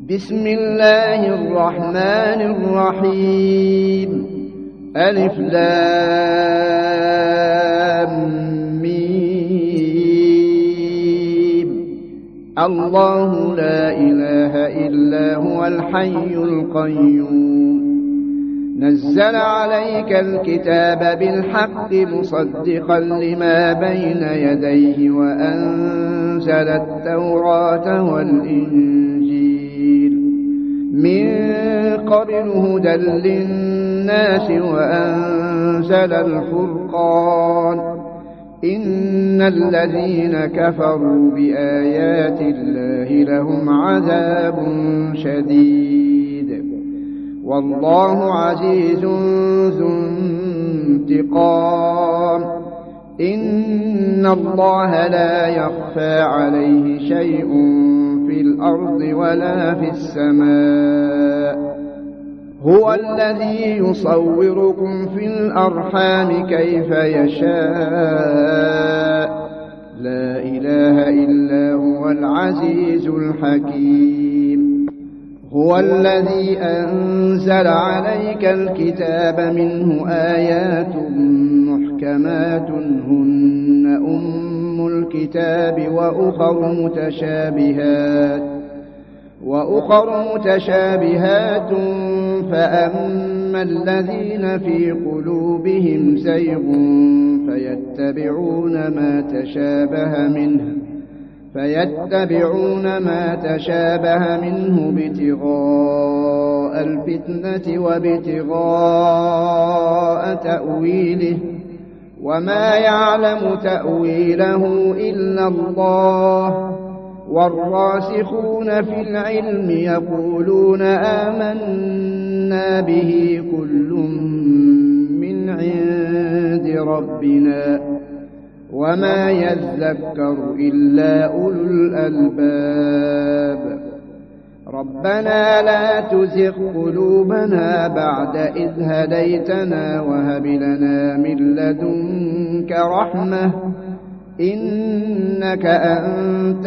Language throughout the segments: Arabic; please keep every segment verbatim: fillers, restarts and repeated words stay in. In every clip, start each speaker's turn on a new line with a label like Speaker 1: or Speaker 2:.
Speaker 1: بسم الله الرحمن الرحيم ألف لام ميم الله لا إله إلا هو الحي القيوم نزل عليك الكتاب بالحق مصدقا لما بين يديه وأنزل التوراة والإنجيل من قبل هدى للناس وأنزل الفرقان إن الذين كفروا بآيات الله لهم عذاب شديد والله عزيز ذو انتقام إن الله لا يخفى عليه شيء في الأرض ولا في السماء هو الذي يصوركم في الأرحام كيف يشاء لا إله إلا هو العزيز الحكيم هو الذي أنزل عليك الكتاب منه آيات محكمات هن أم الكتاب وأخر متشابهات وأخر متشابهات فأما الذين في قلوبهم زيغ فيتبعون ما تشابه منه فيتبعون ما تشابه منه ابتغاء الفتنة وابتغاء تأويله وما يعلم تأويله إلا الله والراسخون في العلم يقولون آمنا به كل من عند ربنا وما يذكر إلا أولو الألباب ربنا لا تزغ قلوبنا بعد إذ هديتنا وهب لنا من لدنك رحمة إنك أنت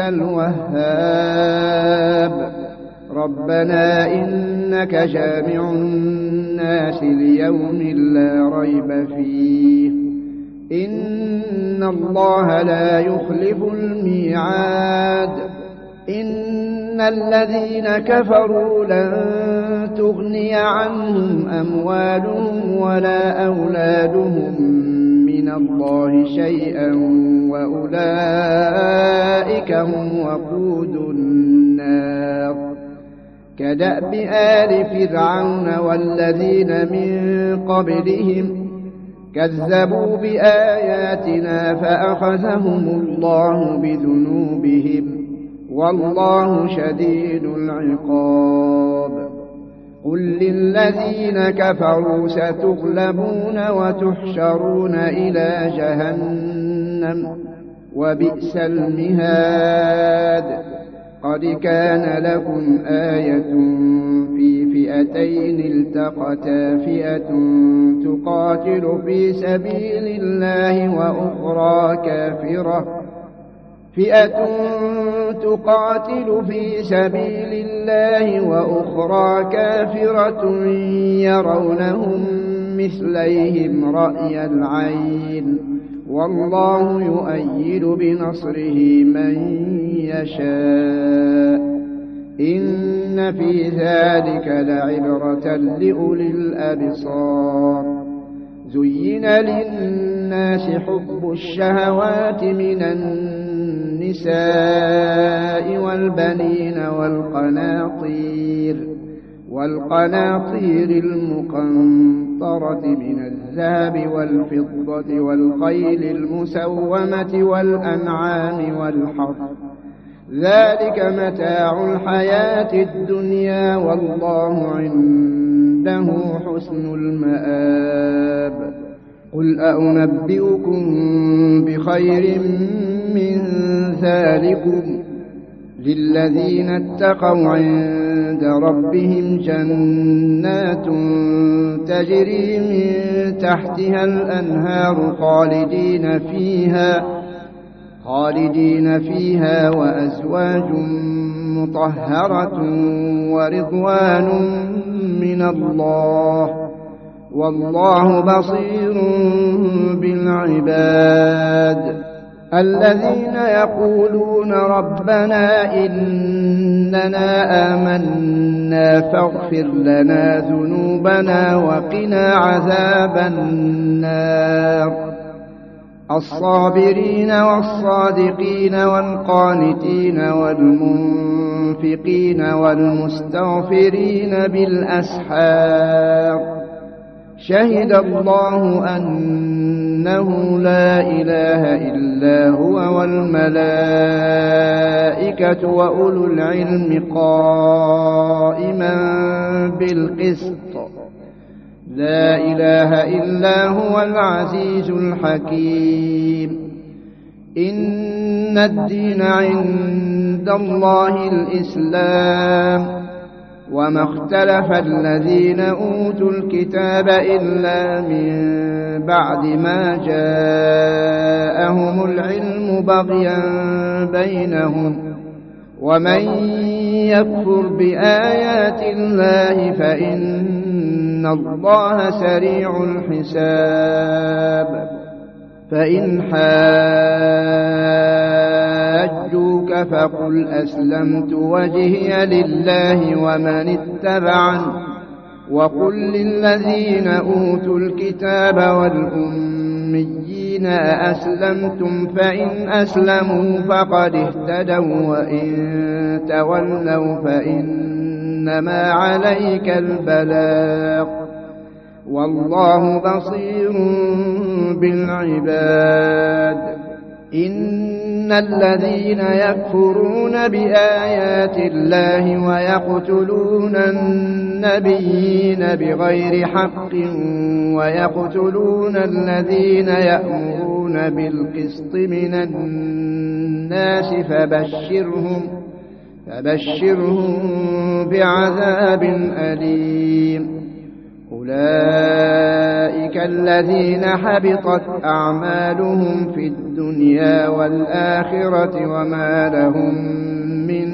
Speaker 1: الوهاب ربنا إنك جامع الناس ليوم لا ريب فيه إن الله لا يخلف الميعاد إن الذين كفروا لن تغني عنهم أموالهم ولا أولادهم من الله شيئا وأولئك هم وقود النار كدأب آل فرعون والذين من قبلهم كذبوا بآياتنا فأخذهم الله بذنوبهم والله شديد العقاب قل للذين كفروا ستغلبون وتحشرون إلى جهنم وبئس المهاد قد كان لكم آية في فئتين التقتا فئة تقاتل في سبيل الله وأخرى كافرة فئة تقاتل في سبيل الله وأخرى كافرة يرونهم مثليهم رأي العين والله يؤيد بنصره من يشاء إن في ذلك لعبرة لأولي الأبصار زين للناس حب الشهوات من النساء والبنين والقناطير والقناطير المقنطرة من الذهب والفضة والخيل المسومة والأنعام والحرث ذلك متاع الحياة الدنيا والله عنده حسن المآب قل أنبئكم بخير من ذلكم للذين اتقوا عند ربهم جنات تجري من تحتها الأنهار خالدين فيها خالدين فيها وأزواج مطهرة ورضوان من الله والله بصير بالعباد. الذين يقولون ربنا إننا آمنا فاغفر لنا ذنوبنا وقنا عذاب النار. الصابرين والصادقين والقانتين والمنفقين والمستغفرين بالأسحار. شهد الله أنه لا إله إلا هو والملائكة وأولو العلم قائما بالقسط. لا إله إلا هو العزيز الحكيم. إن الدين عند الله الإسلام وما اختلف الذين أوتوا الكتاب إلا من بعد ما جاءهم العلم بغيا بينهم ومن يكفر بآيات الله فإن الله سريع الحساب. فإن حاجوك فقل أسلمت وجهي لله ومن اتبعني وقل للذين أوتوا الكتاب والأميين أأسلمتم فإن أسلموا فقد اهتدوا وإن تولوا فإنما عليك البلاغ والله بصير بالعباد. إن الذين يكفرون بآيات الله ويقتلون النبيين بغير حق ويقتلون الذين يأمرون بالقسط من الناس فبشرهم فبشرهم بعذاب أليم. أولئك الذين حبطت أعمالهم في الدنيا والآخرة وما لهم من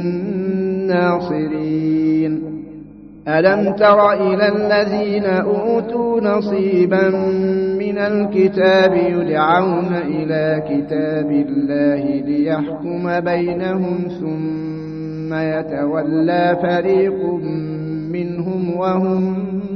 Speaker 1: ناصرين. ألم تر إلى الذين أوتوا نصيبا من الكتاب يدعون إلى كتاب الله ليحكم بينهم ثم يتولى فريق منهم وهم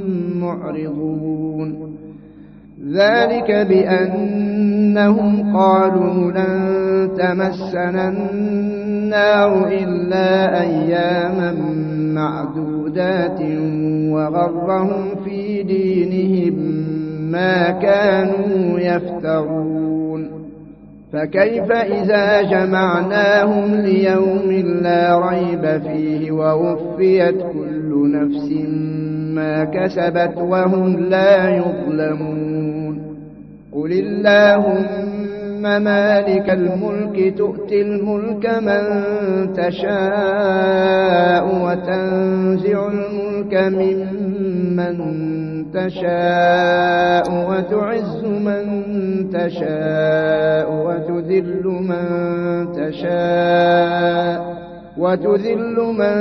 Speaker 1: معرضون. ذلك بأنهم قالوا لن تمسنا النار إلا أياما معدودات وغرهم في دينهم ما كانوا يفترون. فكيف إذا جمعناهم ليوم لا ريب فيه ووفيت كل نفس ما كسبت وهم لا يظلمون. قل اللهم مالك الملك تؤتي الملك من تشاء وتنزع الملك ممن تشاء وتعز من تشاء وتذل من تشاء وتذل من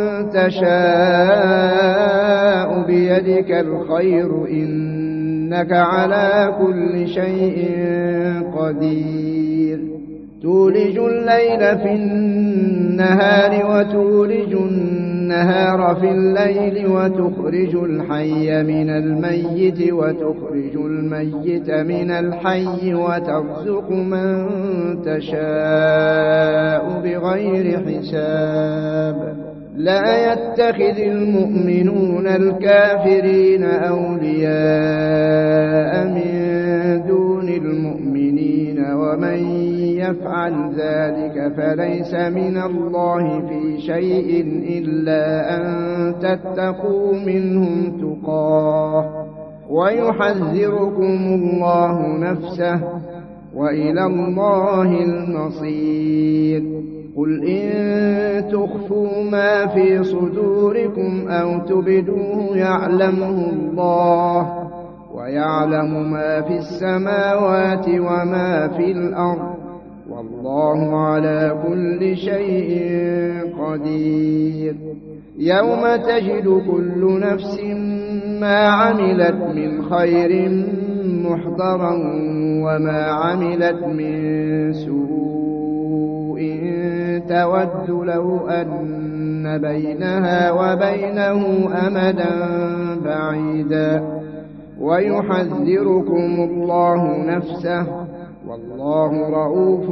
Speaker 1: تشاء بيدك الخير إنك على كل شيء قدير. تولج الليل في النهار وتولج النهار في الليل وتخرج الحي من الميت وتخرج الميت من الحي وترزق من تشاء بغير حساب. لا يتخذ المؤمنون الكافرين أولياء من دون المؤمنين ومن يفعل ذلك فليس من الله في شيء إلا أن تتقوا منهم تقاه ويحذركم الله نفسه وإلى الله المصير. قل إن تخفوا ما في صدوركم أو تبدوه يعلمه الله ويعلم ما في السماوات وما في الأرض والله على كل شيء قدير. يوم تجد كل نفس ما عملت من خير محضرا وما عملت من سوء تود لو أن بينها وبينه أمدا بعيدا ويحذركم الله نفسه والله رؤوف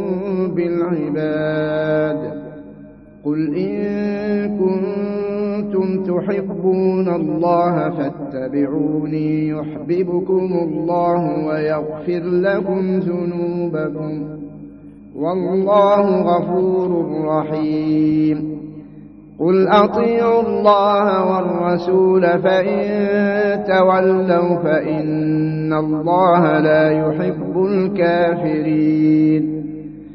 Speaker 1: بالعباد. قل إن كنتم تحبون الله فاتبعوني يحببكم الله ويغفر لكم ذنوبكم والله غفور رحيم. قل أطيعوا الله والرسول فإن تولوا فإن الله لا يحب الكافرين.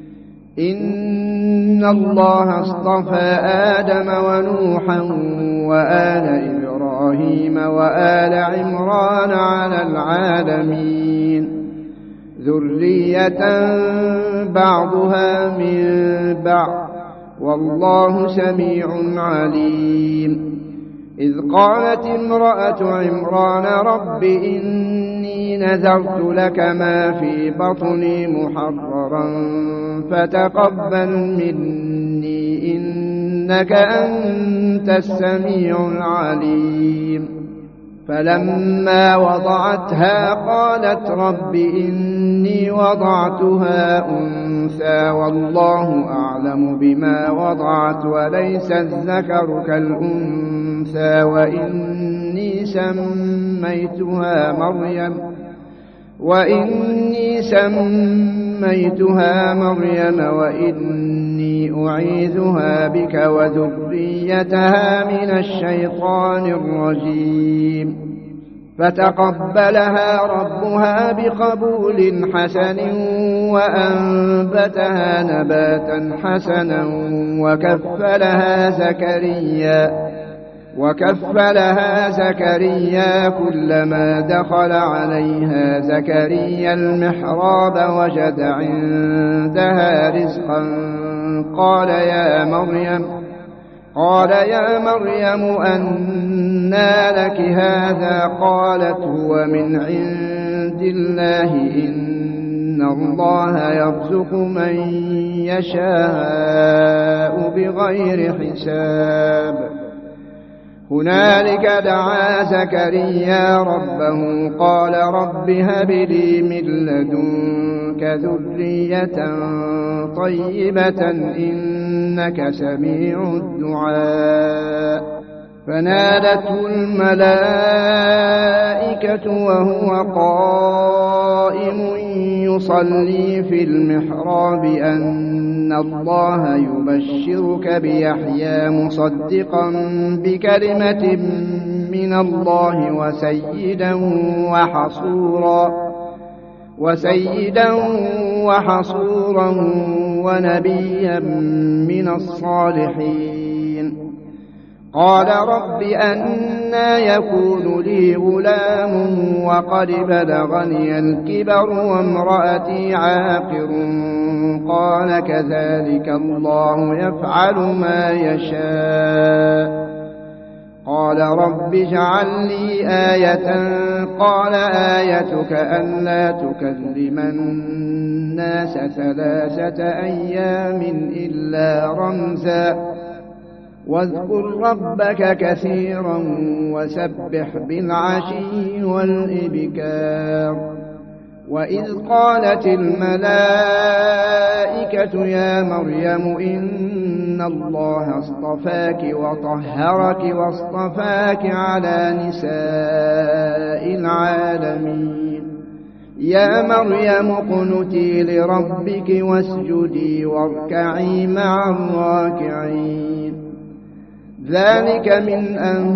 Speaker 1: إن الله اصطفى آدم ونوحا وآل إبراهيم وآل عمران على العالمين ذرية بعضها من بعض والله سميع عليم. إذ قالت امرأة عمران رب إني نذرت لك ما في بطني محررا فتقبل مني إنك أنت السميع العليم. فلما وضعتها قالت رب إني وضعتها أنثى والله أعلم بما وضعت وليس الذكر كالأنثى وإني سميتها مريم وإني سميتها مريم وإني أعيذها بك وذريتها من الشيطان الرجيم. فتقبلها ربها بقبول حسن وأنبتها نباتا حسنا وكفلها زكريا وكفلها زكريا كلما دخل عليها زكريا المحراب وجد عندها رزقا قال يا مريم قال يا مريم أنى لك هذا قالت هو من عند الله إن الله يرزق من يشاء بغير حساب. هنالك دعا زكريا ربه قال رب هب لي من لدنك ذرية طيبة إنك سميع الدعاء. فنادته الملائكة وهو قائم يصلي في المحراب أن الله يبشرك بيحيى مصدقا بكلمة من الله وسيدا وحصورا وسيدا وحصورا ونبيا من الصالحين. قال رب أنى يكون لي غلام وقد بلغني الكبر وامرأتي عاقر قال كذلك الله يفعل ما يشاء. قال رب اجعل لي آية قال آيتك ألا تكلم الناس ثلاثة أيام إلا رمزا واذكر ربك كثيرا وسبح بالعشي والإبكار. وإذ قالت الملائكة يا مريم إن الله اصطفاك وطهرك واصطفاك على نساء العالمين. يا مريم اقنتي لربك واسجدي واركعي مع الراكعين. ذلك من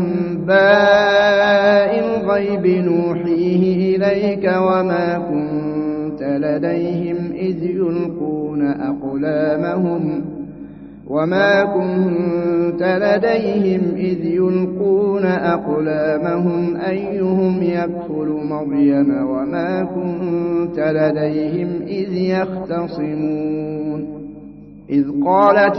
Speaker 1: أنباء الغيب نوحيه إليك وما كنت لديهم إذ يلقون أقلامهم وما كنت لديهم إذ يلقون أقلامهم أيهم يكفل مريم وما كنت لديهم إذ يختصمون إذ قالت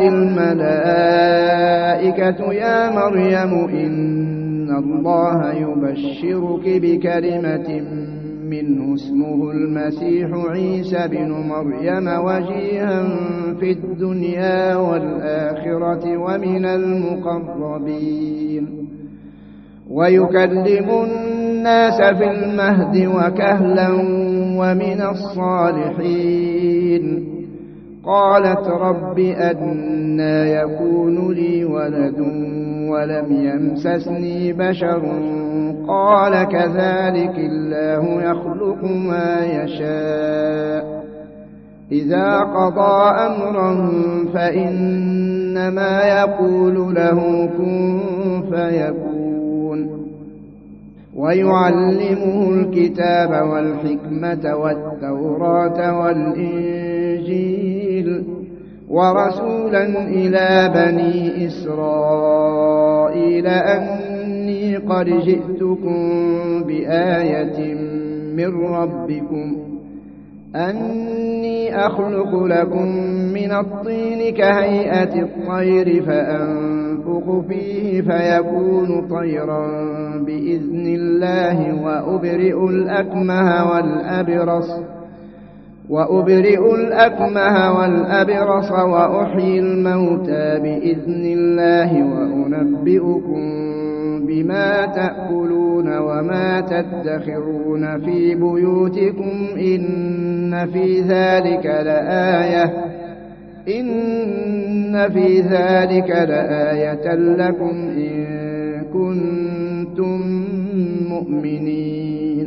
Speaker 1: الملائكة يا مريم إن الله يبشرك بكلمة منه اسمه المسيح عيسى بن مريم وجيها في الدنيا والآخرة ومن المقربين ويكلم الناس في المهد وكهلا ومن الصالحين قالت رب أنى يكون لي ولد ولم يمسسني بشر قال كذلك الله يخلق ما يشاء إذا قضى أمرا فإنما يقول له كن فيكون ويعلمه الكتاب والحكمة والتوراة والإنجيل ورسولا إلى بني إسرائيل أني قد جئتكم بآية من ربكم أني أخلق لكم من الطين كهيئة الطير فأنفخ فيه فيكون طيرا بإذن الله وأبرئ الأكمه والأبرص وأبرئ الأكمه والأبرص وأحيي الموتى بإذن الله وأنبئكم بما تأكلون وما تدخرون في بيوتكم إن في ذلك لآية إن في ذلك لآية لكم إن كنتم مؤمنين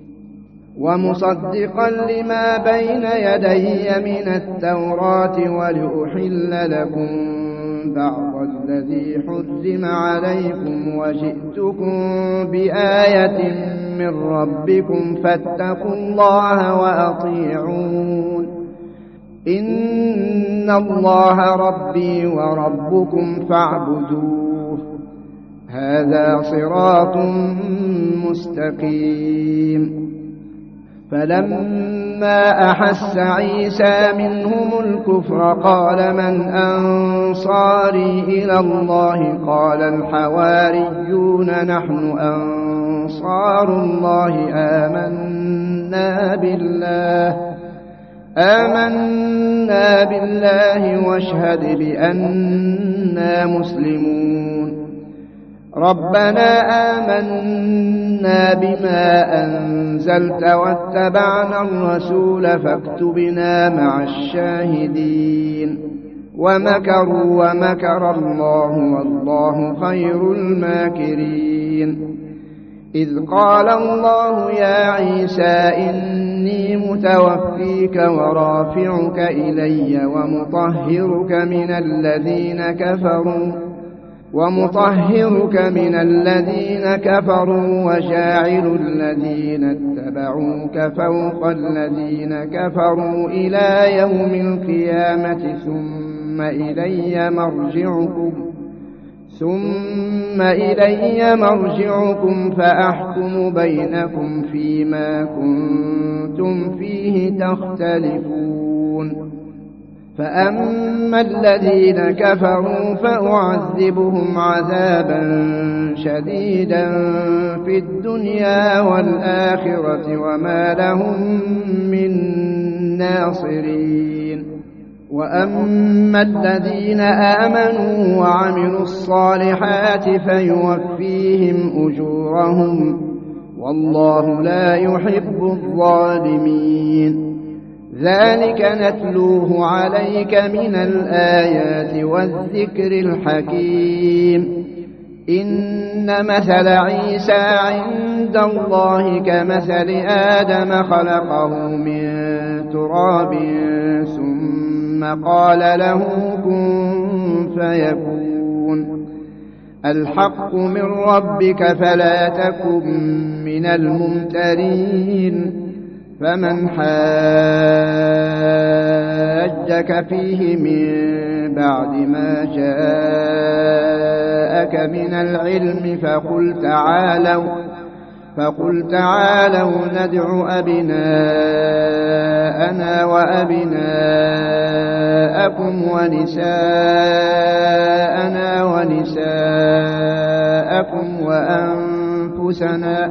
Speaker 1: ومصدقا لما بين يدي من التوراة ولأحل لكم بعض الذي حرم عليكم وجئتكم بآية من ربكم فاتقوا الله وأطيعون إن الله ربي وربكم فاعبدوه هذا صراط مستقيم فلما أحس عيسى منهم الكفر قال من أنصاري إلى الله قال الحواريون نحن أنصار الله آمنا بالله آمنا بالله واشهد بأننا مسلمون ربنا آمنا بما أنزلت واتبعنا الرسول فاكتبنا مع الشاهدين ومكروا ومكر الله والله خير الماكرين إذ قال الله يا عيسى إني متوفيك ورافعك إلي ومطهرك من الذين كفروا ومطهرك من الذين كفروا وجاعل الذين اتبعوك فوق الذين كفروا إلى يوم القيامة ثم إلي مرجعكم ثم إلي مرجعكم فأحكم بينكم فيما كنتم فيه تختلفون فأما الذين كفروا فأعذبهم عذابا شديدا في الدنيا والآخرة وما لهم من ناصرين وأما الذين آمنوا وعملوا الصالحات فيوفيهم أجورهم والله لا يحب الظالمين ذلك نتلوه عليك من الآيات والذكر الحكيم إن مثل عيسى عند الله كمثل آدم خلقه من تراب ثم قال له كن فيكون الحق من ربك فلا تكن من الممترين فمن حاجك فيه من بعد ما جاءك من العلم فقل تعالوا فقل تعالوا ندع أبناءنا وأبناءكم ونساءنا ونساءكم وأنفسنا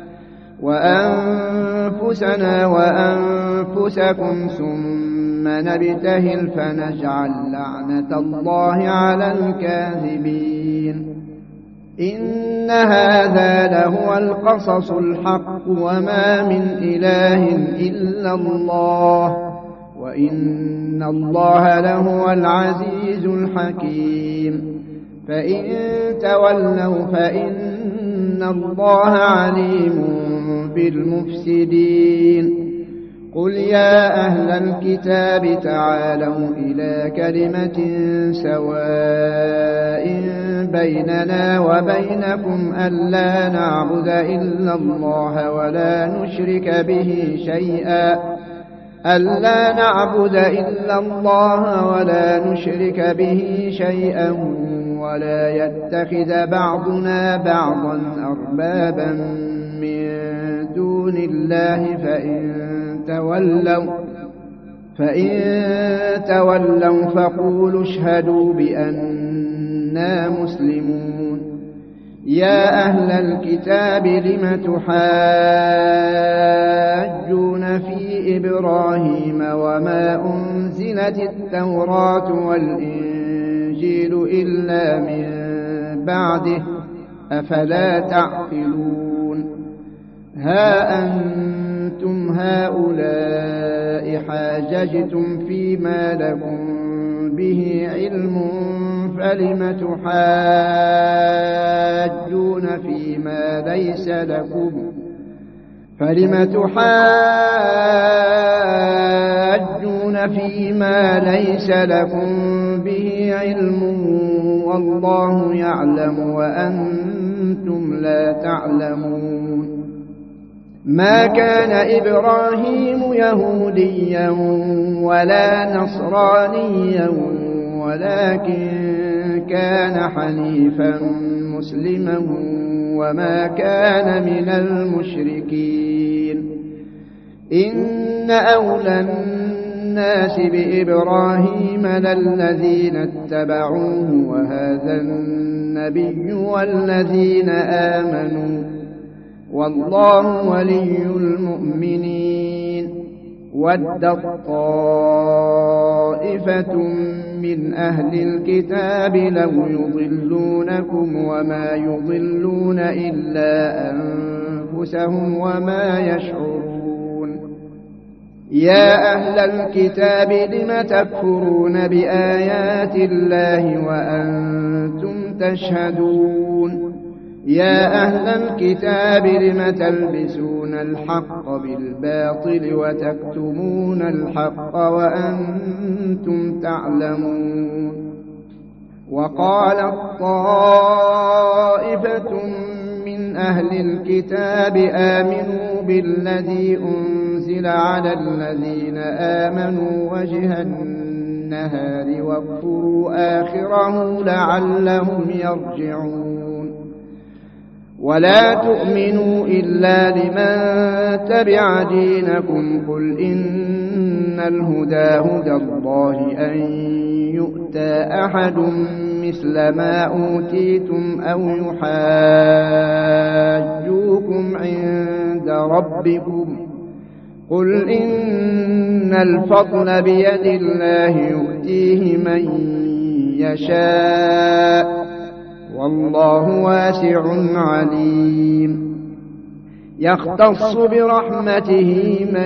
Speaker 1: وأنفسنا وأنفسكم ثم نبتهل فنجعل لعنة الله على الكاذبين إن هذا لهو القصص الحق وما من إله إلا الله وإن الله لهو العزيز الحكيم فإن تولوا فإن الله عليم بالمفسدين قل يا أهل الكتاب تعالوا إلى كلمة سواء بيننا وبينكم ألا نعبد إلا الله ولا نشرك به شيئا ألا نعبد إلا الله ولا نشرك به شيئا ولا يتخذ بعضنا بعضا أربابا من دون الله فإن تولوا فإن تولوا فقولوا اشهدوا بأننا مسلمون يا أهل الكتاب لم تحاجون في إبراهيم وما أنزلت التوراة والإنجيل إلا من بعده أفلا تعقلون ها أنتم هؤلاء حاججتم فيما لكم به علم فلم تحاجون فيما ليس لكم فلم تحاجون فيما ليس لكم به علم والله يعلم وأنتم لا تعلمون ما كان إبراهيم يهوديا ولا نصرانيا ولكن كان حنيفا مسلما وما كان من المشركين إن أولى الناس بإبراهيم للذين اتبعوه وهذا النبي والذين آمنوا والله ولي المؤمنين ودت طائفة من أهل الكتاب لو يضلونكم وما يضلون إلا أنفسهم وما يشعرون يا أهل الكتاب لم تكفرون بآيات الله وأنتم تشهدون يا أهل الكتاب لم تلبسون الحق بالباطل وتكتمون الحق وأنتم تعلمون وقالت طائفة من أهل الكتاب آمنوا بالذي أنزل على الذين آمنوا وجه النهار واكفروا آخره لعلهم يرجعون ولا تؤمنوا إلا لمن تبع دينكم قل إن الهدى هدى الله أن يؤتى أحد مثل ما أوتيتم أو يحاجوكم عند ربكم قل إن الفضل بيد الله يؤتيه من يشاء والله واسع عليم يختص برحمته من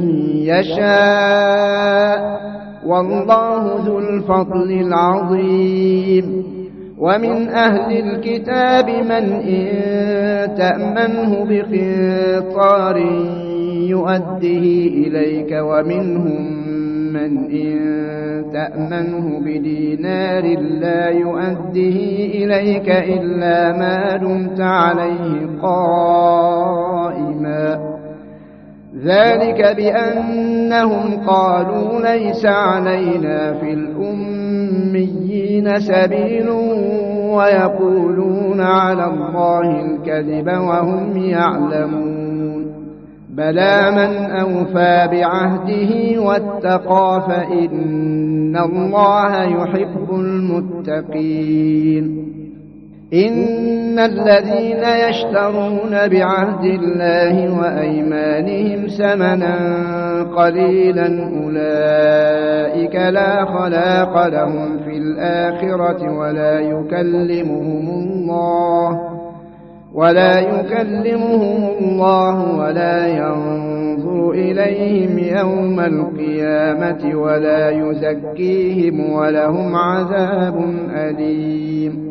Speaker 1: يشاء والله ذو الفضل العظيم ومن أهل الكتاب من إن تأمنه بقنطار يؤديه إليك ومنهم من إن تأمنه بدينار لا يؤديه إليك إلا ما دمت عليه قائما ذلك بأنهم قالوا ليس علينا في الأميين سبيل ويقولون على الله الكذب وهم يعلمون بلى من أوفى بعهده واتقى فإن الله يحب المتقين إن الذين يشترون بعهد الله وأيمانهم ثمنا قليلا أولئك لا خلاق لهم في الآخرة ولا يكلمهم الله ولا يكلمهم الله ولا ينظر إليهم يوم القيامة ولا يزكيهم ولهم عذاب أليم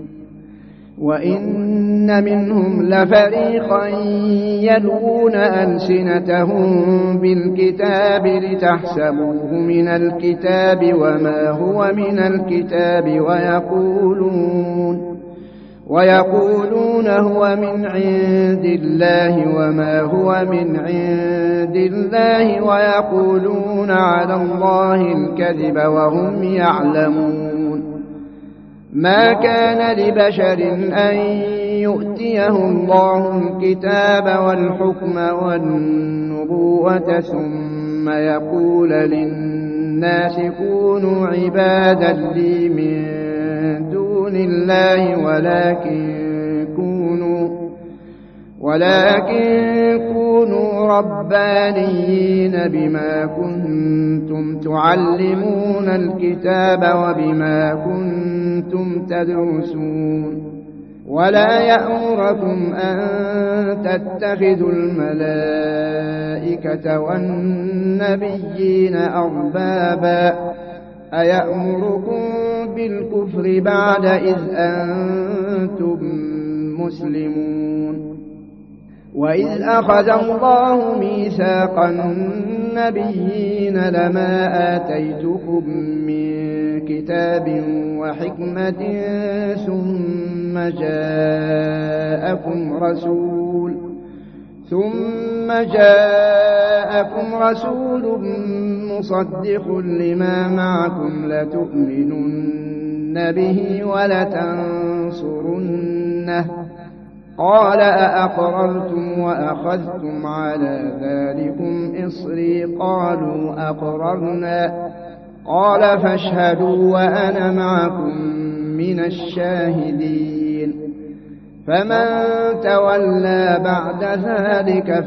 Speaker 1: وإن منهم لفريقا يلوون ألسنتهم بالكتاب لتحسبوه من الكتاب وما هو من الكتاب ويقولون ويقولون هو من عند الله وما هو من عند الله ويقولون على الله الكذب وهم يعلمون ما كان لبشر أن يؤتيه الله الكتاب والحكم والنبوة ثم يقول للناس كونوا عبادا لي من دون الله ولكن كونوا ولكن كونوا ربانيين بما كنتم تعلمون الكتاب وبما كنتم تدرسون ولا يأمركم أن تتخذوا الملائكة والنبيين أربابا أيأمركم بالكفر بعد إذ أنتم مسلمون وإذ أخذ الله ميثاق النبيين لما آتيتكم من كتاب وحكمة ثم جاءكم رسول ثم جاءكم رسول مصدق لما معكم لتؤمنن به ولتنصرنه قال أأقررتم وأخذتم على ذلكم إصري قالوا أقررنا قال فاشهدوا وأنا معكم من الشاهدين فمن تولى بعد ذلك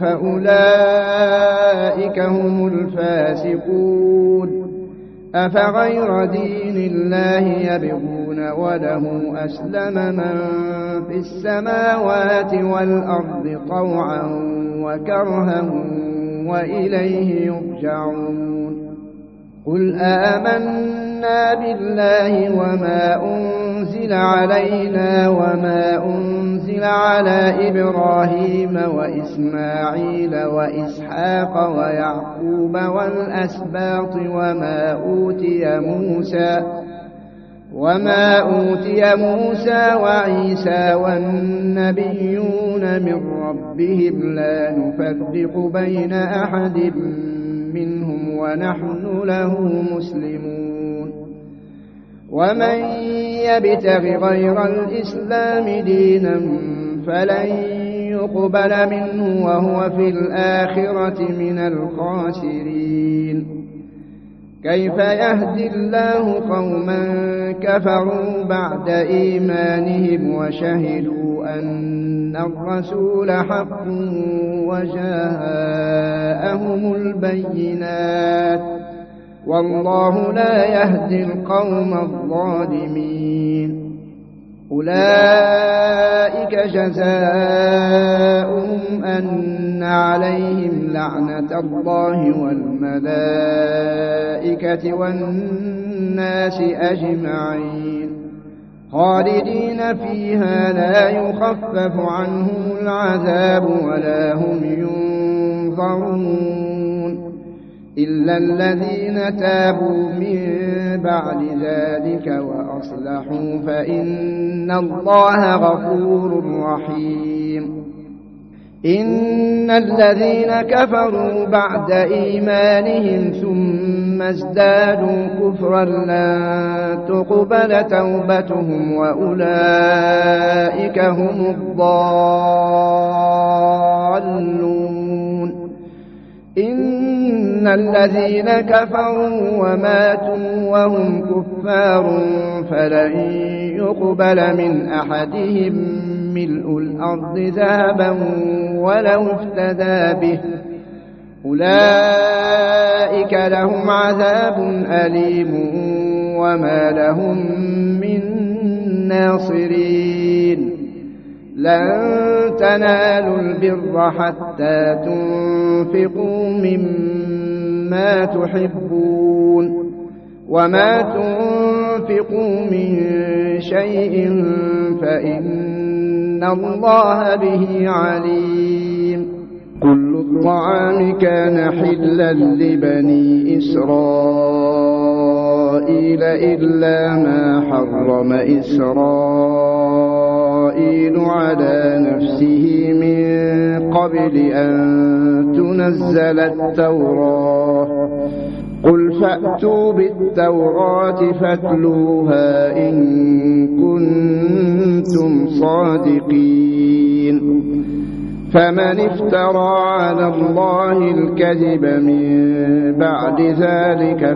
Speaker 1: فأولئك هم الفاسقون أفغير دين الله يبغون وله أسلم من في السماوات والأرض طوعا وكرها وإليه يرجعون قل آمنا بالله وما أنزل علينا وما أنزل على إبراهيم وإسماعيل وإسحاق ويعقوب والأسباط وما أوتي موسى وما أوتي موسى وعيسى والنبيون من ربهم لا نفرق بين أحد منهم ونحن له مسلمون ومن يبتغ غير الإسلام دينا فلن يقبل منه وهو في الآخرة من الخاسرين كيف يهدي الله قوما كفروا بعد إيمانهم وشهدوا أن الرسول حق وجاءهم البينات والله لا يهدي القوم الظالمين أولئك جزاؤهم أن عليهم لعنة الله والملائكة والناس أجمعين خالدين فيها لا يخفف عنهم العذاب ولا هم ينظرون إلا الذين تابوا من بعد ذلك وأصلحوا فإن الله غفور رحيم إن الذين كفروا بعد إيمانهم ثم ازدادوا كفرا لن تقبل توبتهم وأولئك هم الضالون. إن الذين كفروا وماتوا وهم كفار فلن يقبل من أحدهم ملء الأرض ذهبا ولو افتدى به أولئك لهم عذاب أليم وما لهم من ناصرين. لن تنالوا البر حتى تنفقوا مما تحبون وما تنفقوا من شيء فإن الله به عليم. كل الطعام كان حلا لبني إسرائيل إلا ما حرم إسرائيل على نفسه من قبل أن تنزل التوراة. قل فأتوا بالتوراة فاتلوها إن كنتم صادقين. فمن افترى على الله الكذب من بعد ذلك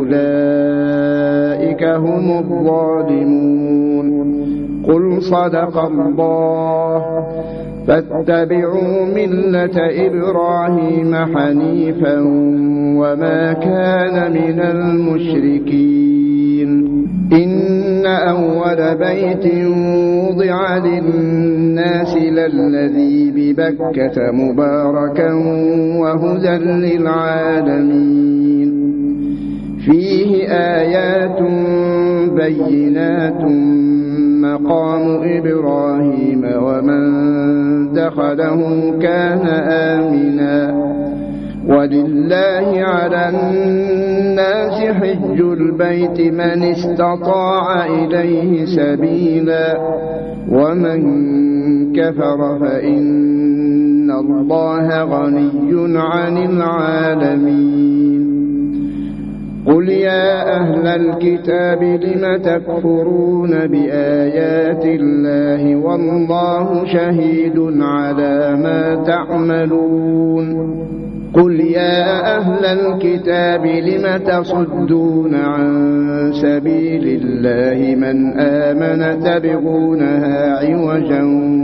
Speaker 1: فأولئك هم الظالمون. قل صدق الله فاتبعوا ملة إبراهيم حنيفا وما كان من المشركين. إن أول بيت وضع للناس للذي ببكة مباركا وهدى للعالمين. فيه آيات بينات مقام إبراهيم ومن دخله كان آمنا ولله على الناس حج البيت من استطاع إليه سبيلا ومن كفر فإن الله غني عن العالمين. قل يا أهل الكتاب لم تكفرون بآيات الله والله شهيد على ما تعملون. قل يا أهل الكتاب لم تصدون عن سبيل الله من آمن تبغونها عوجا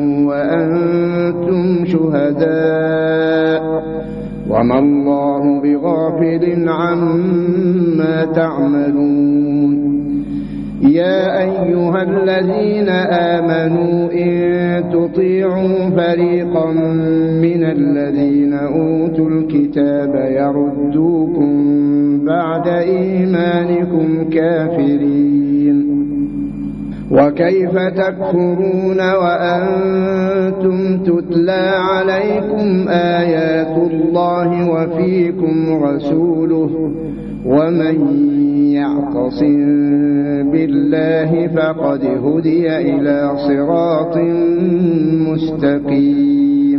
Speaker 1: وأنتم شهداء وما الله بغافل عما تعملون. يا أيها الذين آمنوا إن تطيعوا فريقا من الذين أوتوا الكتاب يردوكم بعد إيمانكم كافرين. وكيف تكفرون وأنتم تتلى عليكم آيات الله وفيكم رسوله ومن يعتصم بالله فقد هدي إلى صراط مستقيم.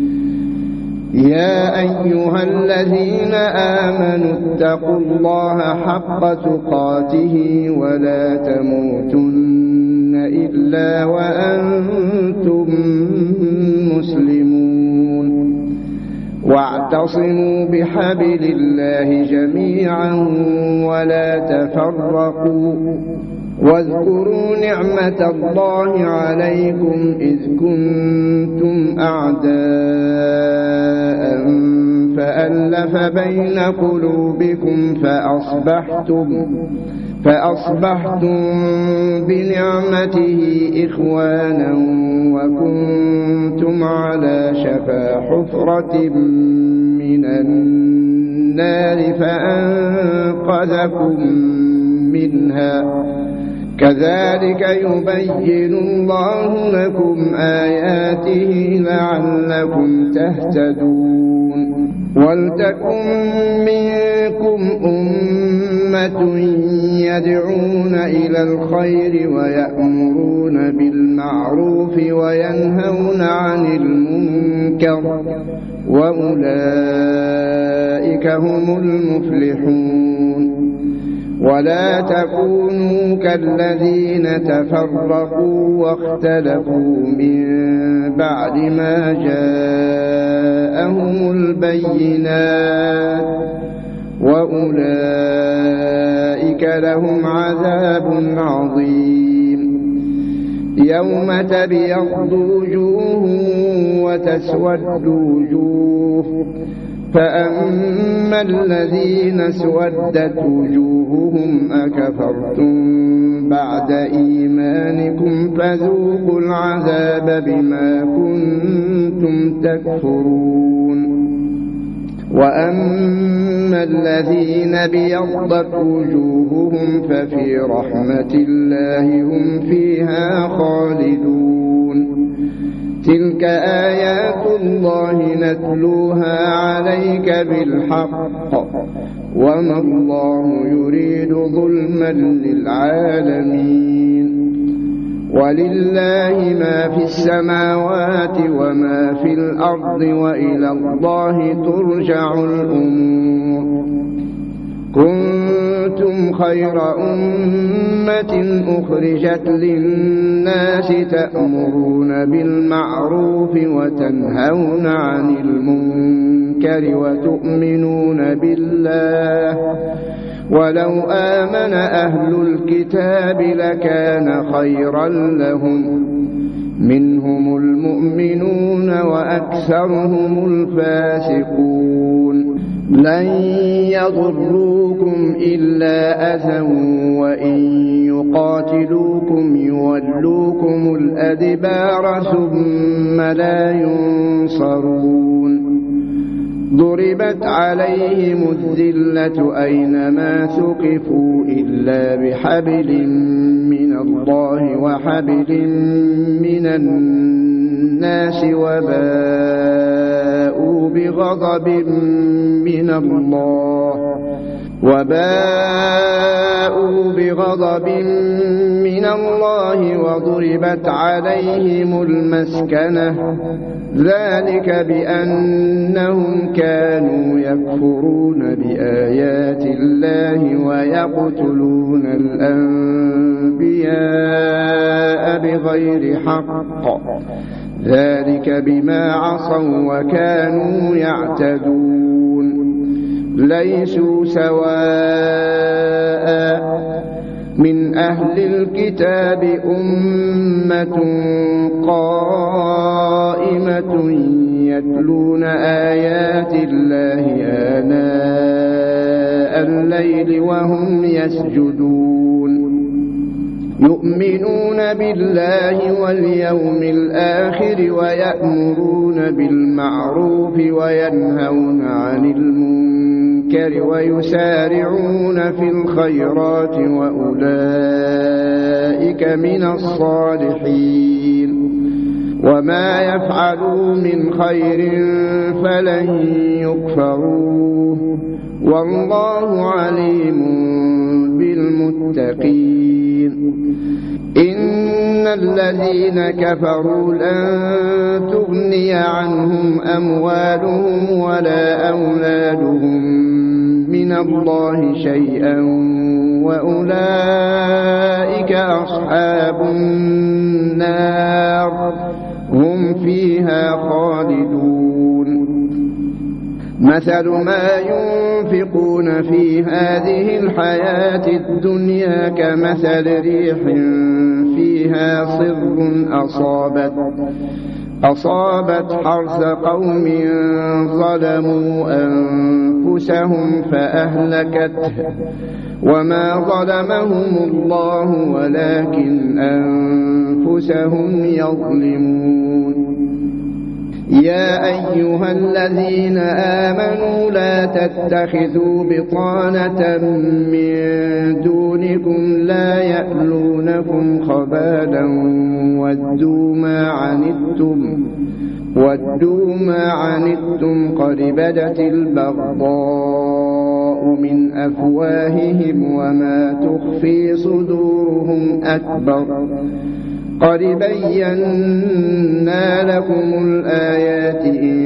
Speaker 1: يا أيها الذين آمنوا اتقوا الله حق تقاته ولا تموتن إلا وأنتم مسلمون. واعتصموا بحبل الله جميعا ولا تفرقوا واذكروا نعمة الله عليكم إذ كنتم أعداء فألف بين قلوبكم فأصبحتم فأصبحتم بنعمته إخوانا وكنتم على شفا حفرة من النار فأنقذكم منها. كذلك يبين الله لكم آياته لعلكم تهتدون. ولتكن منكم أمة يدعون إلى الخير ويأمرون بالمعروف وينهون عن المنكر المنكر وأولئك هم المفلحون. ولا تكونوا كالذين تفرقوا واختلفوا من بعد ما جاءهم البينات وأولئك لهم عذاب عظيم. يوم تبيض وجوه وتسود وجوه، فأما الذين اسودت وجوههم أكفرتم بعد إيمانكم فذوقوا العذاب بما كنتم تكفرون. وأما الذين ابيضت وجوههم ففي رحمة الله هم فيها خالدون. تلك آيات الله نتلوها عليك بالحق وما الله يريد ظلما للعالمين. ولله ما في السماوات وما في الأرض وإلى الله ترجع الأمور. كنتم خير أمة أخرجت للناس تأمرون بالمعروف وتنهون عن المنكر وتؤمنون بالله. ولو آمن أهل الكتاب لكان خيرا لهم، منهم المؤمنون وأكثرهم الفاسقون. لن يضروكم إلا أذى وإن يقاتلوكم يولوكم الأدبار ثم لا ينصرون. ضربت عليهم الذلة أينما ثقفوا إلا بحبل من الله وحبل من الناس وباءوا بغضب من الله وباءوا بغضب من الله وضربت عليهم المسكنة. ذلك بأنهم كانوا يكفرون بآيات الله ويقتلون الأنبياء بغير حق. ذلك بما عصوا وكانوا يعتدون. ليسوا سواء من أهل الكتاب أمة قائمة يتلون آيات الله آناء الليل وهم يسجدون. يؤمنون بالله واليوم الآخر ويأمرون بالمعروف وينهون عن المنكر ويسارعون في الخيرات وأولئك من الصالحين. وما يفعلوا من خير فلن يكفروه والله عليم بالمتقين. إن الذين كفروا لن تغني عنهم أموالهم ولا أولادهم من الله شيئا وأولئك أصحاب النار هم فيها خالدون. مثل ما ينفقون في هذه الحياة الدنيا كمثل ريح فيها صر أصابت أصابت حرث قوم ظلموا أنفسهم فأهلكته وما ظلمهم الله ولكن أنفسهم يظلمون. يا أيها الذين آمنوا لا تتخذوا بطانة من دونكم لا يألونكم خبالا ودوا ما عنتم ودوا ما عنتم قد بدت البغضاء من أفواههم وما تخفي صدورهم أكبر. قد بينا لكم الآيات إن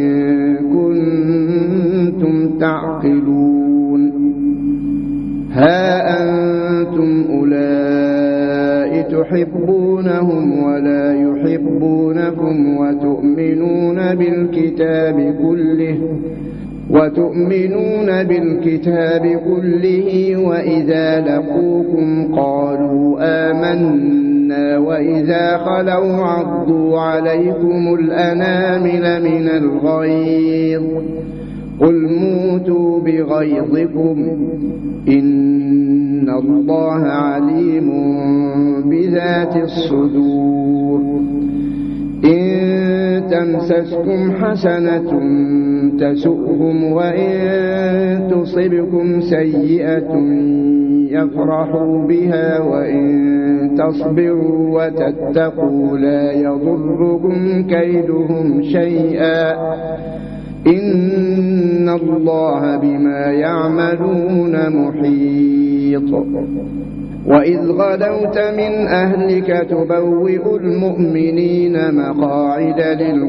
Speaker 1: تحبونهم ولا يحبونكم وتؤمنون بالكتاب كله وتؤمنون بالكتاب كله وإذا لقوكم قالوا آمنا وإذا خلوا عضوا عليكم الأنامل من الغيظ قل موتوا بغيظكم إن الله عليم بذات الصدور إن تمسسكم حسنة تسؤهم وإن تصبكم سيئة يفرحوا بها وإن تصبروا وتتقوا لا يضركم كيدهم شيئا إن الله بما يعملون محيط وإذ غدوت من أهلك تبوئ المؤمنين مقاعد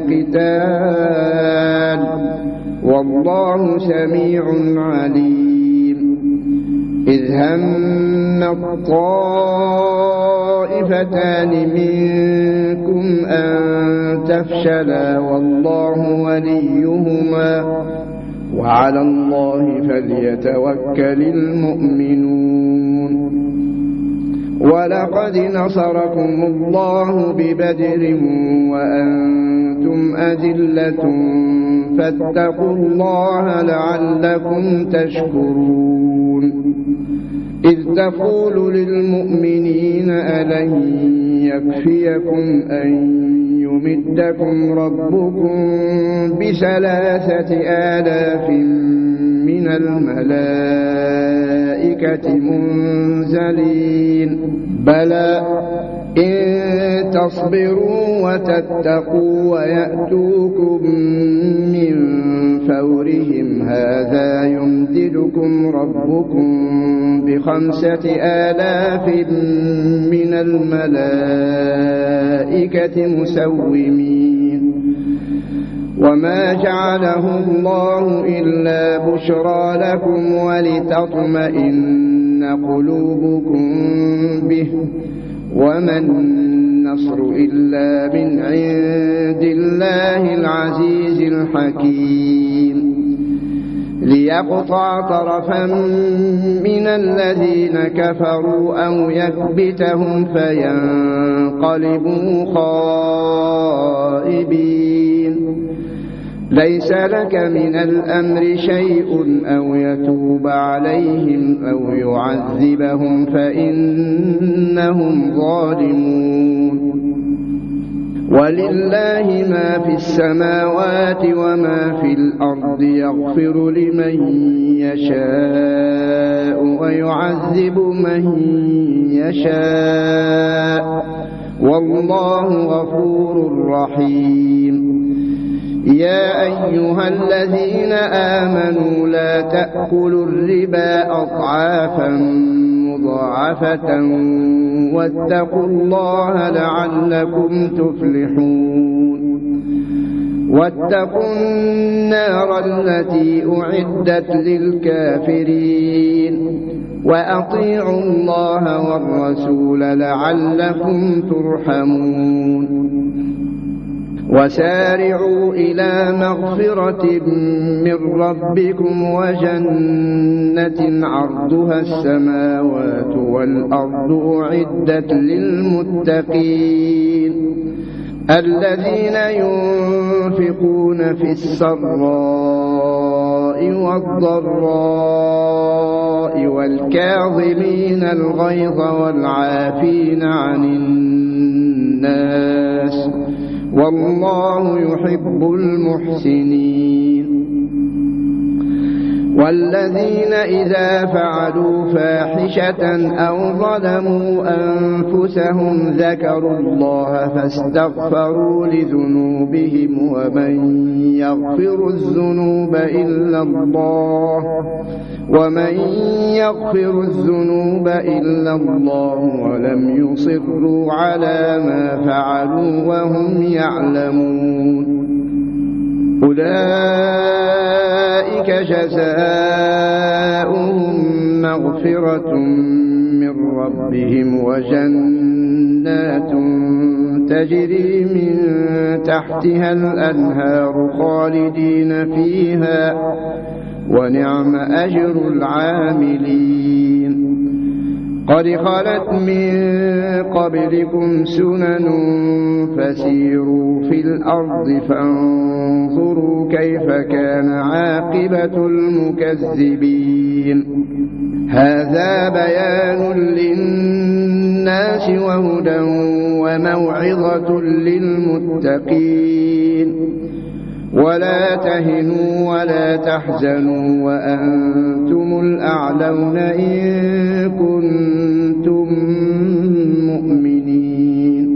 Speaker 1: للقتال والله سميع عليم إذ هم الطائفتان منكم أن تفشلا والله وليهما وعلى الله فليتوكل المؤمنون ولقد نصركم الله ببدر وأنتم أذلة فاتقوا الله لعلكم تشكرون إذ تقول للمؤمنين ألن يكفيكم أن يمدكم ربكم بثلاثة آلاف من الملائكة منزلين بلى إن تصبروا وتتقوا ويأتوكم من فورهم هذا يمددكم ربكم بخمسة آلاف من الملائكة مسومين وما جعله الله إلا بشرى لكم ولتطمئن قلوبكم به وما النصر إلا من عند الله العزيز الحكيم ليقطع طرفا من الذين كفروا أو يكبتهم فينقلبوا خائبين ليس لك من الأمر شيء أو يتوب عليهم أو يعذبهم فإنهم ظالمون ولله ما في السماوات وما في الأرض يغفر لمن يشاء ويعذب من يشاء والله غفور رحيم يا أيها الذين آمنوا لا تأكلوا الربا أضعافا مضاعفة واتقوا الله لعلكم تفلحون واتقوا النار التي أعدت للكافرين وأطيعوا الله والرسول لعلكم ترحمون وسارعوا إلى مغفرة من ربكم وجنة عرضها السماوات والأرض أعدت للمتقين الذين ينفقون في السراء والضراء والكاظمين الغيظ والعافين عن الناس والله يحب المحسنين والذين إذا فعلوا فاحشة أو ظلموا أنفسهم ذكروا الله فاستغفروا لذنوبهم ومن يغفر الذنوب إلا الله ومن يغفر الذنوب إلا الله ولم يصروا على ما فعلوا وهم يعلمون أولئك جزاؤهم مغفرة من ربهم وجنات جنات تجري من تحتها الأنهار خالدين فيها ونعم أجر العاملين قد خلت من قبلكم سنن فسيروا في الأرض فانظروا كيف كان عاقبة المكذبين هذا بيان للناس وهدى وموعظة للمتقين ولا تهنوا ولا تحزنوا وأنتم الأعلون إن كنتم مؤمنين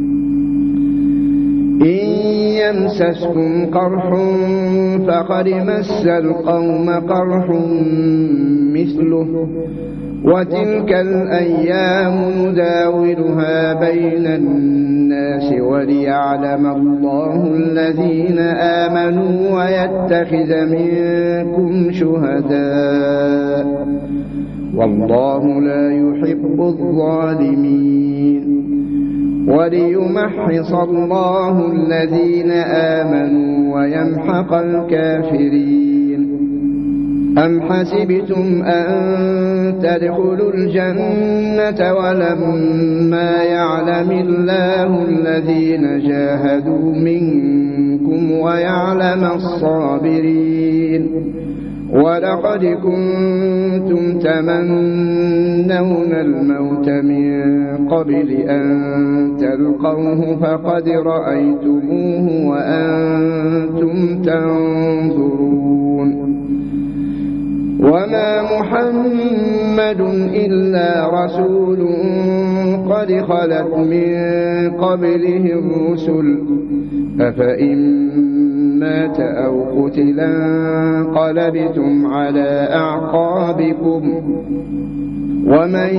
Speaker 1: إن يمسسكم قرح فقد مس القوم قرح مثله وتلك الأيام نداولها بين الناس وليعلم الله الذين آمنوا ويتخذ منكم شهداء والله لا يحب الظالمين وليمحص الله الذين آمنوا ويمحق الكافرين أم حسبتم أن تدخلوا الجنة ولما يعلم الله الذين جاهدوا منكم ويعلم الصابرين ولقد كنتم تمنون الموت من قبل أن تلقوه فقد رأيتموه وأنتم تنظرون وما محمد إلا رسول قد خلت من قبله الرسل أفإن مات أو قتلا انقلبتم على أعقابكم ومن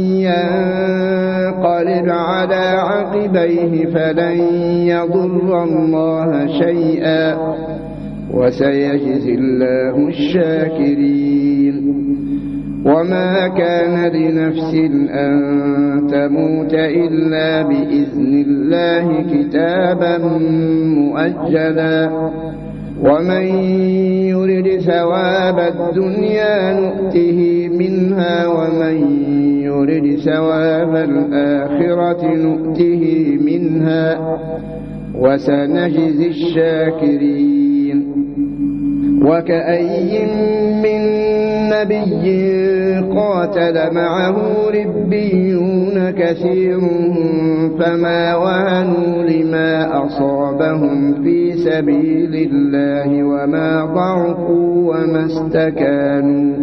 Speaker 1: ينقلب على عقبيه فلن يضر الله شيئا وسيجزي الله الشاكرين وما كان لنفس أن تموت إلا بإذن الله كتابا مؤجلا ومن يرد ثواب الدنيا نؤته منها ومن يرد ثواب الآخرة نؤته منها وسنجزي الشاكرين وكأي من نبي قاتل معه ربيون كثير فما وهنوا لما أصابهم في سبيل الله وما ضعفوا وما استكانوا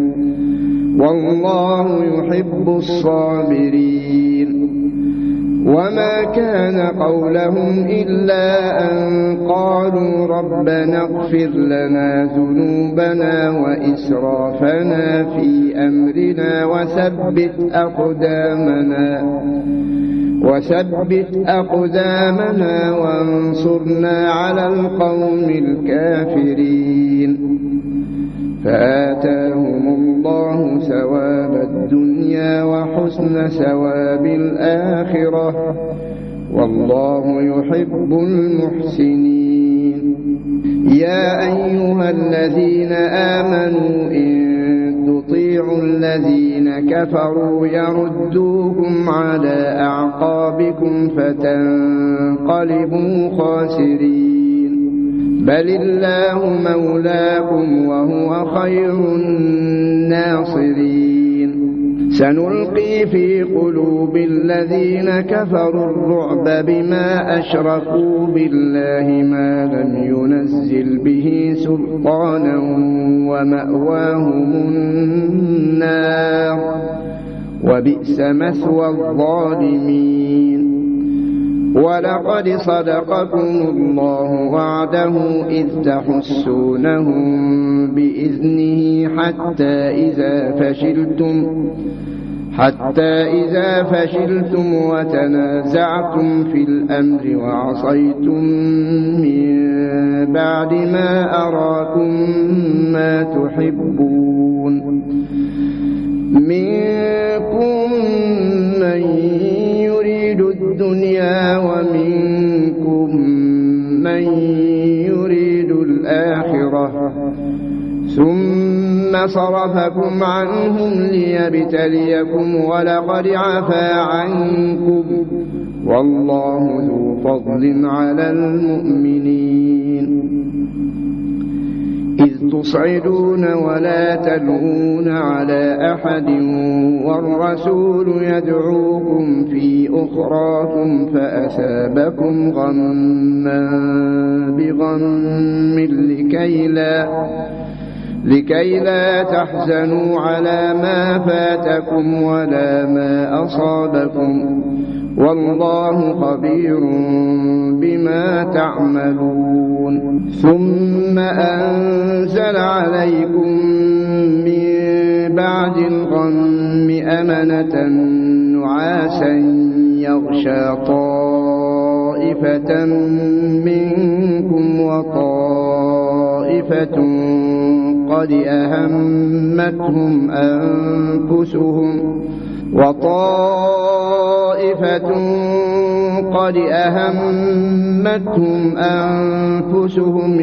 Speaker 1: والله يحب الصابرين وما كان قولهم إلا أن قالوا ربنا اغفر لنا ذنوبنا وإسرافنا في أمرنا وثبت أقدامنا وثبت أقدامنا وانصرنا على القوم الكافرين فآتاهم الله ثواب الدنيا وحسن ثواب الآخرة والله يحب المحسنين يا أيها الذين آمنوا إن تطيعوا الذين كفروا يردوكم على أعقابكم فتنقلبوا خاسرين بل الله مولاكم وهو خير الناصرين سنلقي في قلوب الذين كفروا الرعب بما أشركوا بالله ما لم ينزل به سلطانا ومأواهم النار وبئس مثوى الظالمين ولقد صدقكم الله وعده إذ تحسونهم بإذنه حتى إذا فشلتم حتى إذا فشلتم وتنازعتم في الأمر وعصيتم من بعد ما أراكم ما تحبون منكم من يريد الدنيا الدنيا ومنكم من يريد الآخرة ثم صرفكم عنهم ليبتليكم ولقد عفا عنكم والله ذو فضل على المؤمنين. إذ تصعدون ولا تلوون على أحد والرسول يدعوكم في أخراكم فأثابكم غما بغم لكي لا لكي لا تحزنوا على ما فاتكم ولا ما أصابكم والله خبير بما تعملون. ثم أنزل عليكم من بعد الغم أمنة نعاسا يغشى طائفة منكم وطائفة قد أهمتهم أنفسهم وطائفة قد أهمتهم أنفسهم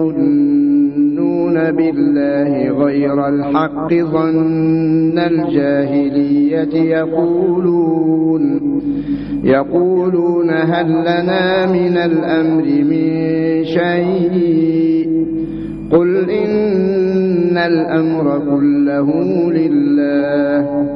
Speaker 1: يظنون بالله غير الحق ظن الجاهلية يقولون يقولون هل لنا من الأمر من شيء قل إن الأمر كله لله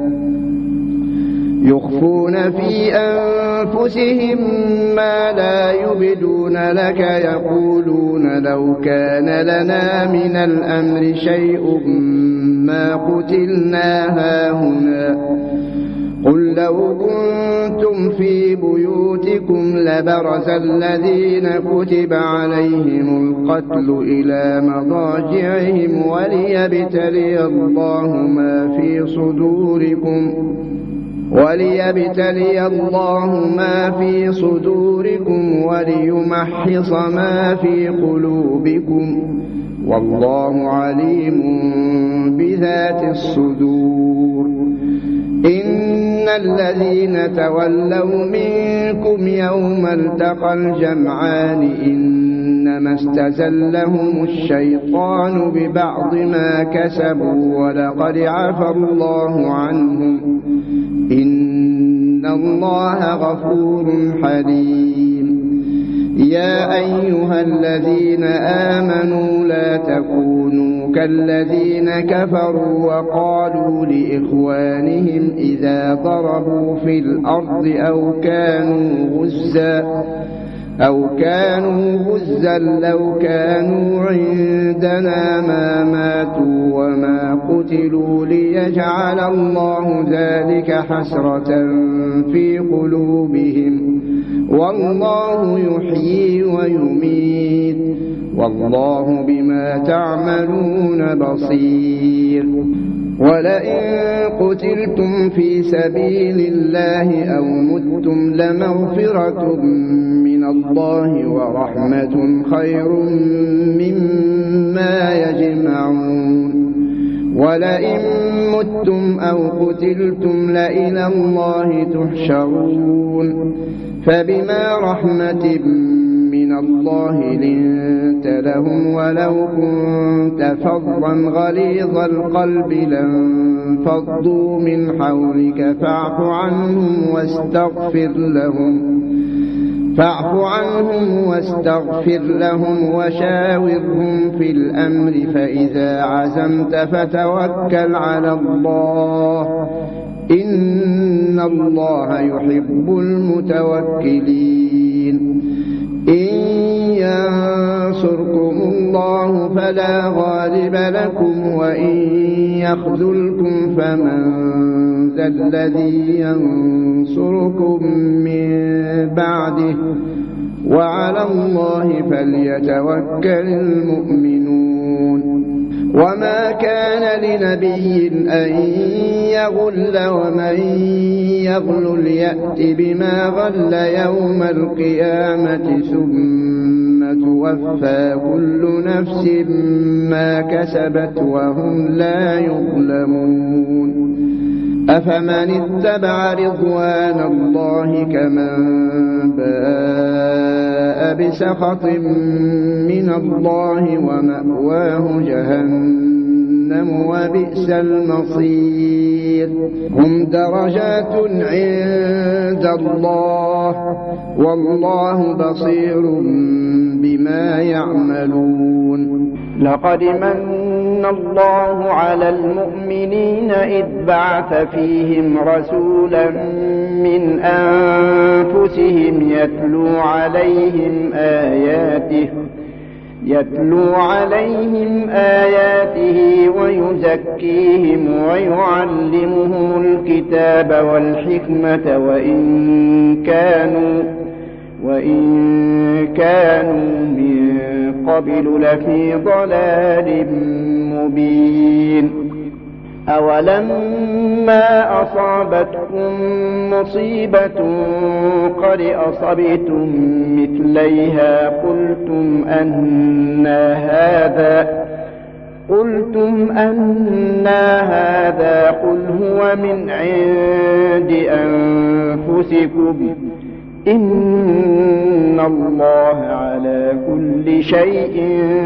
Speaker 1: يخفون في أنفسهم ما لا يبدون لك يقولون لو كان لنا من الأمر شيء ما قتلنا هاهنا قل لو كنتم في بيوتكم لبرز الذين كتب عليهم القتل إلى مضاجعهم وليبتلي الله ما في صدوركم وليبتلي الله ما في صدوركم وليمحص ما في قلوبكم والله عليم بذات الصدور. إن الذين تولوا منكم يوم التقى الجمعان إنما استزلهم الشيطان ببعض ما كسبوا ولقد عفا الله عنهم إن الله غفور حليم. يا أيها الذين آمنوا لا تكونوا كالذين كفروا وقالوا لإخوانهم إذا ضربوا في الأرض أو كانوا غزا أو كانوا غزا لو كانوا عندنا ما ماتوا وما قتلوا ليجعل الله ذلك حسرة في قلوبهم والله يحيي ويميت والله بما تعملون بصير. ولئن قتلتم في سبيل الله أو متم لمغفرة من الله ورحمة خير مما يجمعون. ولئن متم أو قتلتم لإلى الله تحشرون. فبما رحمة من الله لنت لهم ولو كنت فظا غليظ القلب لانفضوا من حولك فاعف عنهم واستغفر لهم فاعف عنهم واستغفر لهم وشاورهم في الأمر فإذا عزمت فتوكل على الله إن الله يحب المتوكلين. إن ينصركم الله فلا غالب لكم وإن يخذلكم فمن ذا الذي ينصركم من بعده وعلى الله فليتوكل المؤمنون. وما كان لنبي أن يغل ومن يغل يأت بما غل يوم القيامة ثم توفى كل نفس ما كسبت وهم لا يظلمون. أفمن اتبع رضوان الله كمن باء بسخط من الله ومأواه جهنم وبئس المصير هم درجات عند الله والله بصير بما يعملون
Speaker 2: لقد من الله على المؤمنين إذ بعث فيهم رسولا من أنفسهم يتلو عليهم آياته يتلو عليهم آياته ويزكيهم ويعلمهم الكتاب والحكمة وإن كانوا وإن كانوا من قبل لفي ضلال مبين أولما أصابتكم مصيبة قد أصبتم مثليها قلتم أنى هذا قلتم أنى هذا قل هو من عند أنفسكم إن الله على كل شيء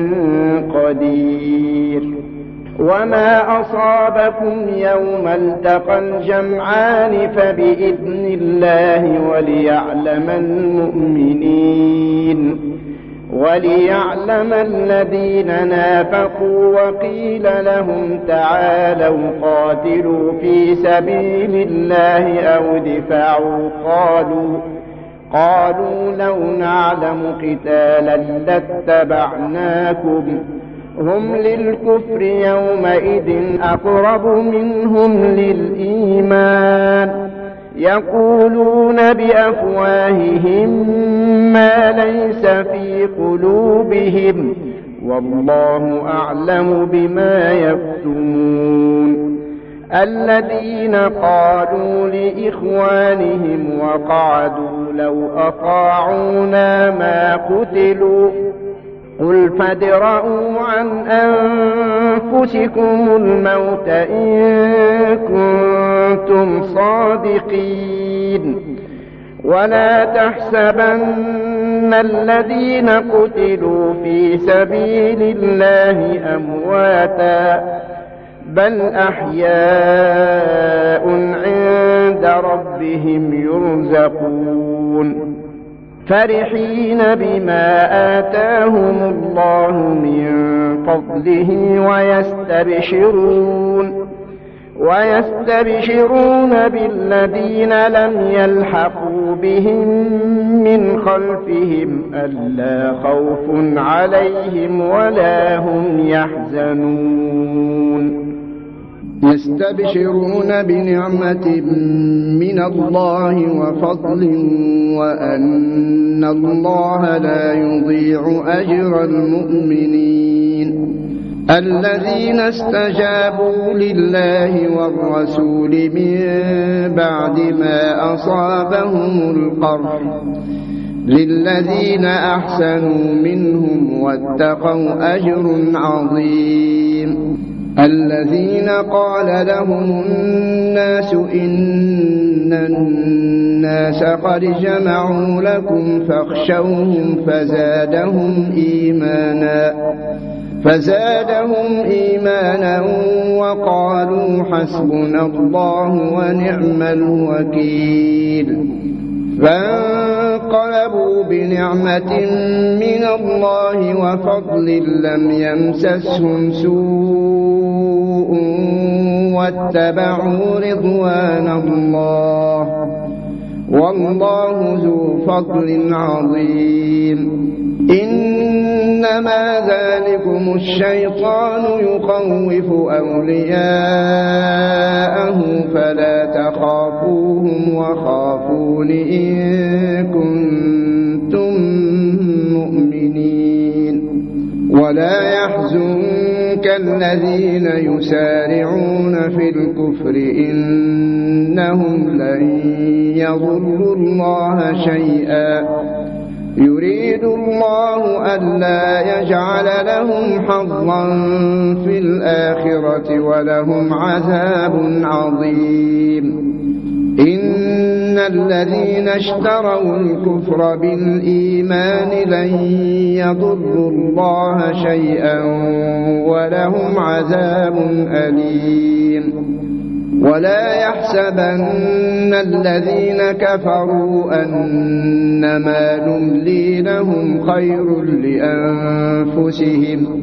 Speaker 2: قدير وما أصابكم يوم التقى الجمعان فبإذن الله وليعلم المؤمنين وليعلم الذين نافقوا وقيل لهم تعالوا قاتلوا في سبيل الله أو ادفعوا قالوا قالوا لو نعلم قتالا لاتبعناكم هم للكفر يومئذ أقرب منهم للإيمان يقولون بأفواههم ما ليس في قلوبهم والله أعلم بما يكتمون الذين قالوا لإخوانهم وقعدوا لو أطاعونا ما قتلوا قل فادرءوا عن أنفسكم الموت إن كنتم صادقين ولا تحسبن الذين قتلوا في سبيل الله أمواتا بل أحياء عند ربهم يرزقون فرحين بما آتاهم الله من فضله ويستبشرون ويستبشرون بالذين لم يلحقوا بهم من خلفهم ألا خوف عليهم ولا هم يحزنون
Speaker 1: يستبشرون بنعمة من الله وفضل وأن الله لا يضيع أجر المؤمنين الذين استجابوا لله والرسول من بعد ما أصابهم القرح للذين أحسنوا منهم واتقوا أجر عظيم الذين قال لهم الناس إن الناس قد جمعوا لكم فاخشوهم فزادهم إيمانا فزادهم إيمانا وقالوا حسبنا الله ونعم الوكيل فانقلبوا بنعمة من الله وفضل لم يمسسهم سوء واتبعوا رضوان الله والله ذو فضل عظيم إنما ذلكم الشيطان يخوف أولياءه فلا تخافوهم وخافون إن كنتم مؤمنين ولا يحزنك الذين يسارعون في الكفر إنهم لن يضروا الله شيئا يريد الله ألا يجعل لهم حظا في الآخرة ولهم عذاب عظيم. إن الذين اشتروا الكفر بالإيمان لن يضروا الله شيئا ولهم عذاب أليم. ولا يحسبن الذين كفروا أنما نملي لهم خير لأنفسهم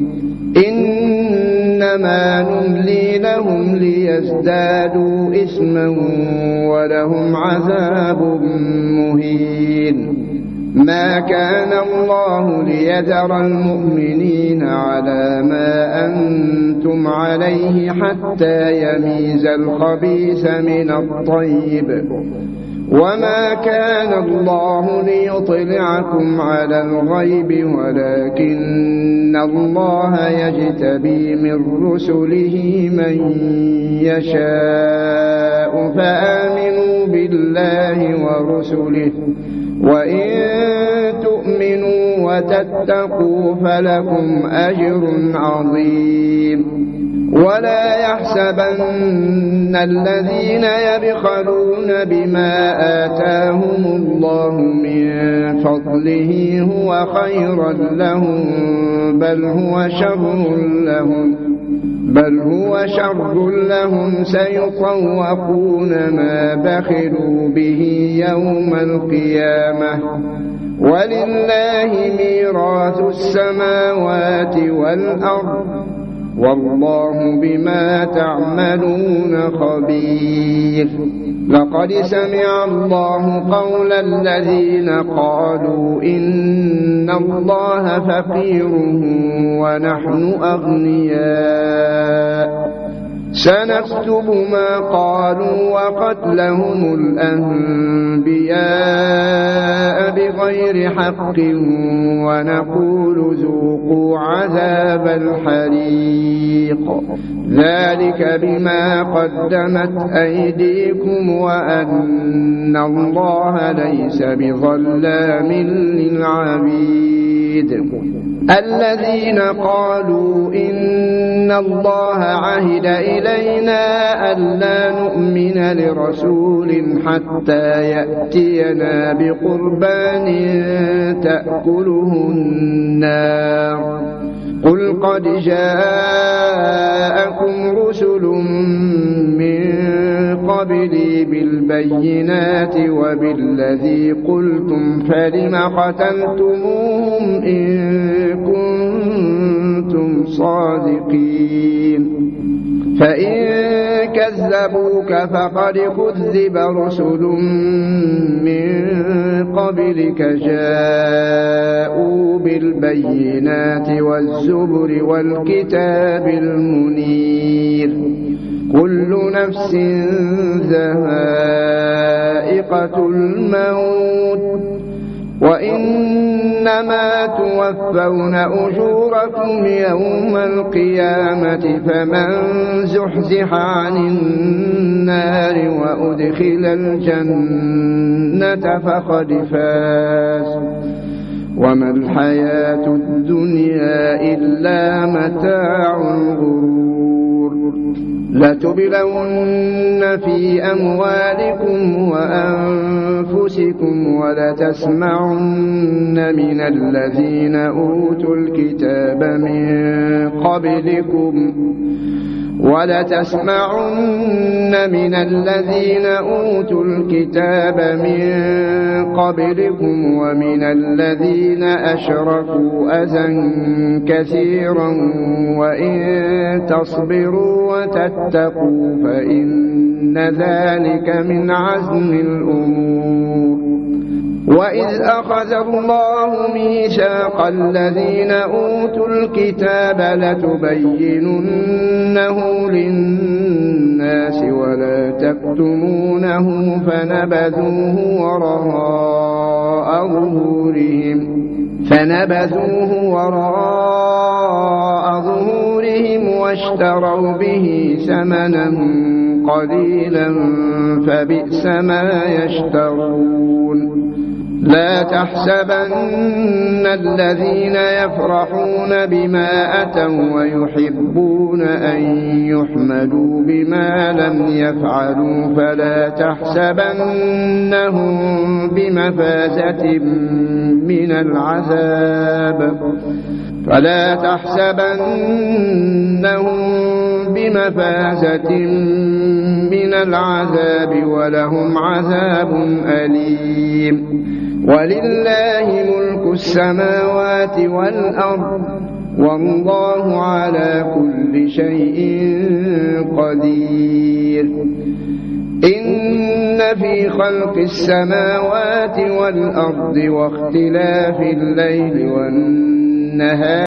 Speaker 1: إنما نملي لهم ليزدادوا إثما ولهم عذاب مهين. ما كان الله ليذر المؤمنين على ما أنتم عليه حتى يميز الخبيث من الطيب، وما كان الله ليطلعكم على الغيب ولكن الله يجتبي من رسله من يشاء. فآمنوا بالله ورسله وإن تؤمنوا وتتقوا فلكم أجر عظيم. ولا يحسبن الذين يبخلون بما آتاهم الله من فضله هو خيرا لهم بل هو شر لهم بل هو شر لهم سيطوقون ما بخلوا به يوم القيامة ولله ميراث السماوات والأرض والله بما تعملون خبير. لقد سمع الله قول الذين قالوا إن الله فقير ونحن أغنياء سنكتب ما قالوا وقتلهم الأنبياء بغير حق ونقول ذوقوا عذاب الحريق ذلك بما قدمت أيديكم وأن الله ليس بظلام للعبيد. الذين قالوا إن الله عهد إلينا ألا نؤمن لرسول حتى يأتينا بقربان تأكله النار قل قد جاءكم رسل من قبلي بالبينات وبالذي قلتم فلم قتلتموهم إن كنتم صادقين. فإن كذبوك فقد كذب رسل من قبلك جاءوا بالبينات والزبر والكتاب المنير كل نفس ذائقة الموت وإنما توفون أجوركم يوم القيامة فمن زحزح عن النار وأدخل الجنة فقد فاز وما الحياة الدنيا إلا متاع الغرور. لتبلون في أموالكم وأنفسكم ولتسمعن من الذين أوتوا الكتاب من قبلكم ولتسمعن من الذين أوتوا الكتاب من قبلكم ومن الذين أشركوا أذى كثيرا وإن تصبروا وتتقوا فإن ذلك من عزم الأمور. وإذ أخذ الله ميثاق الذين أوتوا الكتاب لتبيننه للناس ولا تكتمونه فنبذوه وراء ظهورهم فنبذوه وراء ظهورهم واشتروا به ثمنا قليلا فبئس ما يشترون. لا تحسبن الذين يفرحون بما أتوا ويحبون أن يحمدوا بما لم يفعلوا فلا تحسبنهم بمفازة من العذاب فلا تحسبنهم بمفازة من العذاب ولهم عذاب أليم ولله ملك السماوات والأرض والله على كل شيء قدير إن في خلق السماوات والأرض واختلاف الليل والنهار